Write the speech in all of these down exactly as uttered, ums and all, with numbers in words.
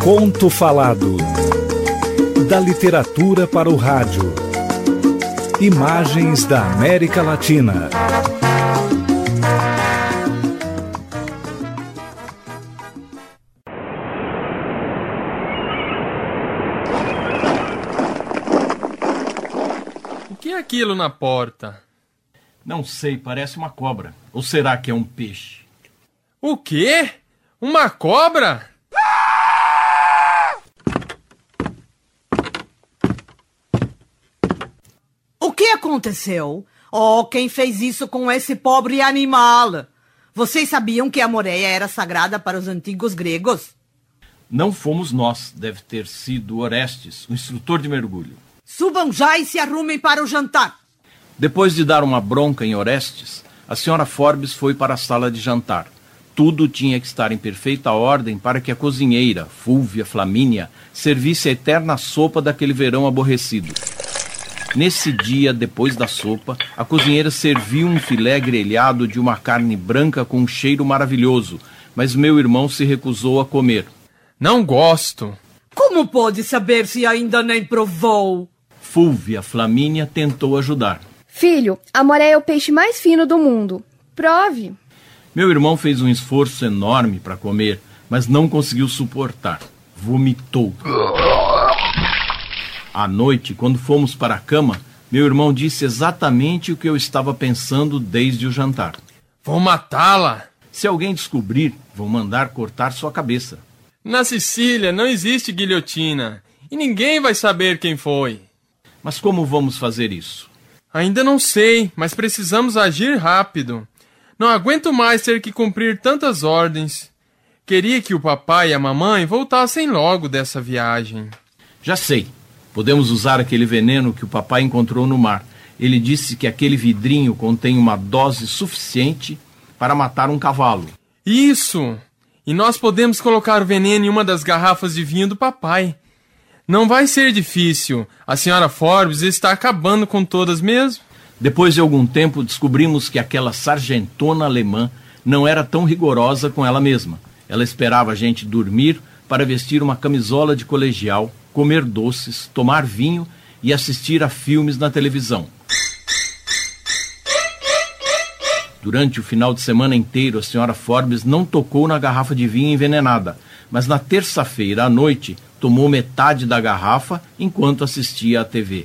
Conto falado. Da literatura para o rádio. Imagens da América Latina. O que é aquilo na porta? Não sei, parece uma cobra. Ou será que é um peixe? O quê? Uma cobra? O que aconteceu? Oh, quem fez isso com esse pobre animal? Vocês sabiam que a moreia era sagrada para os antigos gregos? Não fomos nós. Deve ter sido Orestes, o instrutor de mergulho. Subam já e se arrumem para o jantar. Depois de dar uma bronca em Orestes, a senhora Forbes foi para a sala de jantar. Tudo tinha que estar em perfeita ordem para que a cozinheira, Fúlvia Flamínia, servisse a eterna sopa daquele verão aborrecido. Nesse dia, depois da sopa, a cozinheira serviu um filé grelhado de uma carne branca com um cheiro maravilhoso, mas meu irmão se recusou a comer. Não gosto. Como pode saber se ainda nem provou? Fúlvia Flamínia tentou ajudar. Filho, a moreia é o peixe mais fino do mundo. Prove. Meu irmão fez um esforço enorme para comer, mas não conseguiu suportar. Vomitou. À noite, quando fomos para a cama, meu irmão disse exatamente o que eu estava pensando desde o jantar. Vou matá-la. Se alguém descobrir, vão mandar cortar sua cabeça. Na Sicília não existe guilhotina e ninguém vai saber quem foi. Mas como vamos fazer isso? Ainda não sei, mas precisamos agir rápido. Não aguento mais ter que cumprir tantas ordens. Queria que o papai e a mamãe voltassem logo dessa viagem. Já sei. Podemos usar aquele veneno que o papai encontrou no mar. Ele disse que aquele vidrinho contém uma dose suficiente para matar um cavalo. Isso! E nós podemos colocar o veneno em uma das garrafas de vinho do papai. Não vai ser difícil. A senhora Forbes está acabando com todas mesmo. Depois de algum tempo, descobrimos que aquela sargentona alemã não era tão rigorosa com ela mesma. Ela esperava a gente dormir para vestir uma camisola de colegial, comer doces, tomar vinho e assistir a filmes na televisão. Durante o final de semana inteiro, a senhora Forbes não tocou na garrafa de vinho envenenada, mas na terça-feira à noite tomou metade da garrafa enquanto assistia à T V.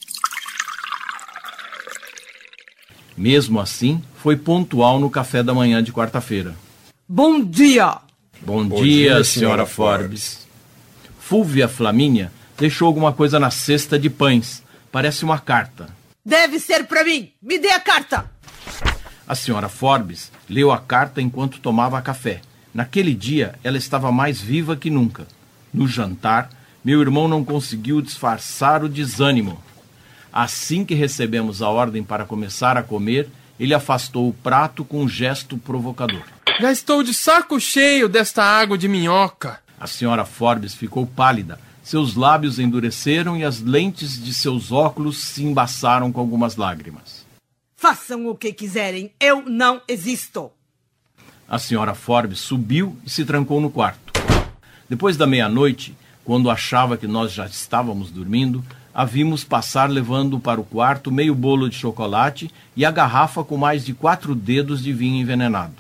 Mesmo assim, foi pontual no café da manhã de quarta-feira. Bom dia! Bom, Bom dia, dia, senhora Forbes. Fúlvia Flamínia deixou alguma coisa na cesta de pães. Parece uma carta. Deve ser para mim. Me dê a carta. A senhora Forbes leu a carta enquanto tomava café. Naquele dia, ela estava mais viva que nunca. No jantar, meu irmão não conseguiu disfarçar o desânimo. Assim que recebemos a ordem para começar a comer, ele afastou o prato com um gesto provocador. Já estou de saco cheio desta água de minhoca. A senhora Forbes ficou pálida. Seus lábios endureceram e as lentes de seus óculos se embaçaram com algumas lágrimas. Façam o que quiserem, eu não existo. A senhora Forbes subiu e se trancou no quarto. Depois da meia-noite, quando achava que nós já estávamos dormindo, a vimos passar levando para o quarto meio bolo de chocolate e a garrafa com mais de quatro dedos de vinho envenenado.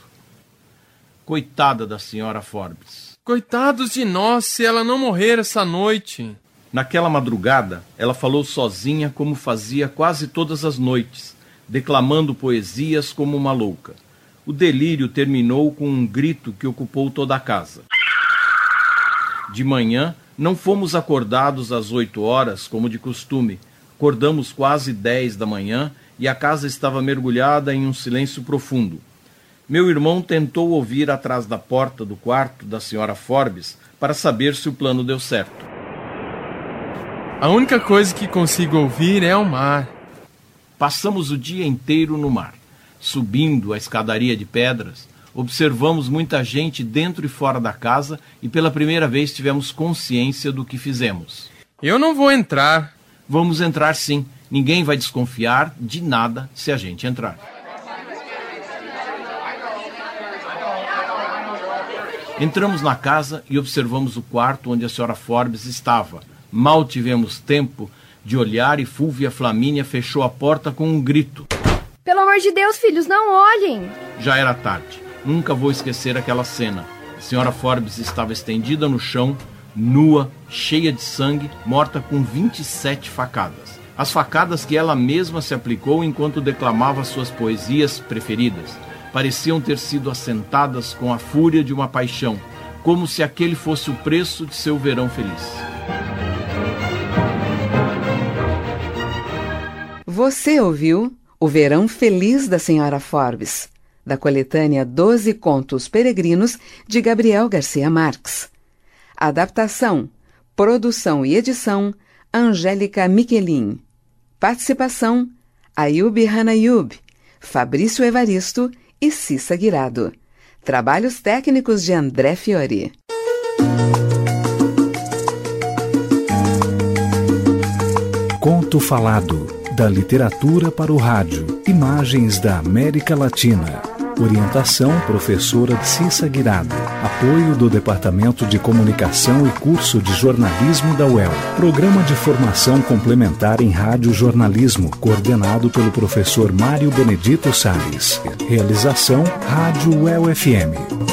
Coitada da senhora Forbes. Coitados de nós se ela não morrer essa noite. Naquela madrugada, ela falou sozinha como fazia quase todas as noites, declamando poesias como uma louca. O delírio terminou com um grito que ocupou toda a casa. De manhã, não fomos acordados às oito horas, como de costume. Acordamos quase dez da manhã e a casa estava mergulhada em um silêncio profundo. Meu irmão tentou ouvir atrás da porta do quarto da senhora Forbes para saber se o plano deu certo. A única coisa que consigo ouvir é o mar. Passamos o dia inteiro no mar. Subindo a escadaria de pedras, observamos muita gente dentro e fora da casa e pela primeira vez tivemos consciência do que fizemos. Eu não vou entrar. Vamos entrar sim. Ninguém vai desconfiar de nada se a gente entrar. Entramos na casa e observamos o quarto onde a senhora Forbes estava. Mal tivemos tempo de olhar e Fúvia Flamínea fechou a porta com um grito. Pelo amor de Deus, filhos, não olhem! Já era tarde. Nunca vou esquecer aquela cena. A senhora Forbes estava estendida no chão, nua, cheia de sangue, morta com vinte e sete facadas. As facadas que ela mesma se aplicou enquanto declamava suas poesias preferidas. Pareciam ter sido assentadas com a fúria de uma paixão, como se aquele fosse o preço de seu verão feliz. Você ouviu O Verão Feliz da Senhora Forbes, da coletânea Doze Contos Peregrinos, de Gabriel Garcia Marques. Adaptação, produção e edição, Angélica Miquelin. Participação, Ayub Hanayub, Fabrício Evaristo e Cissa Guirado. Trabalhos técnicos de André Fiori. Conto falado, da literatura para o rádio. Imagens da América Latina. Orientação, professora Cissa Guirado. Apoio do Departamento de Comunicação e Curso de Jornalismo da U E L. Programa de Formação Complementar em Rádio Jornalismo, coordenado pelo professor Mário Benedito Salles. Realização, Rádio U E L F M.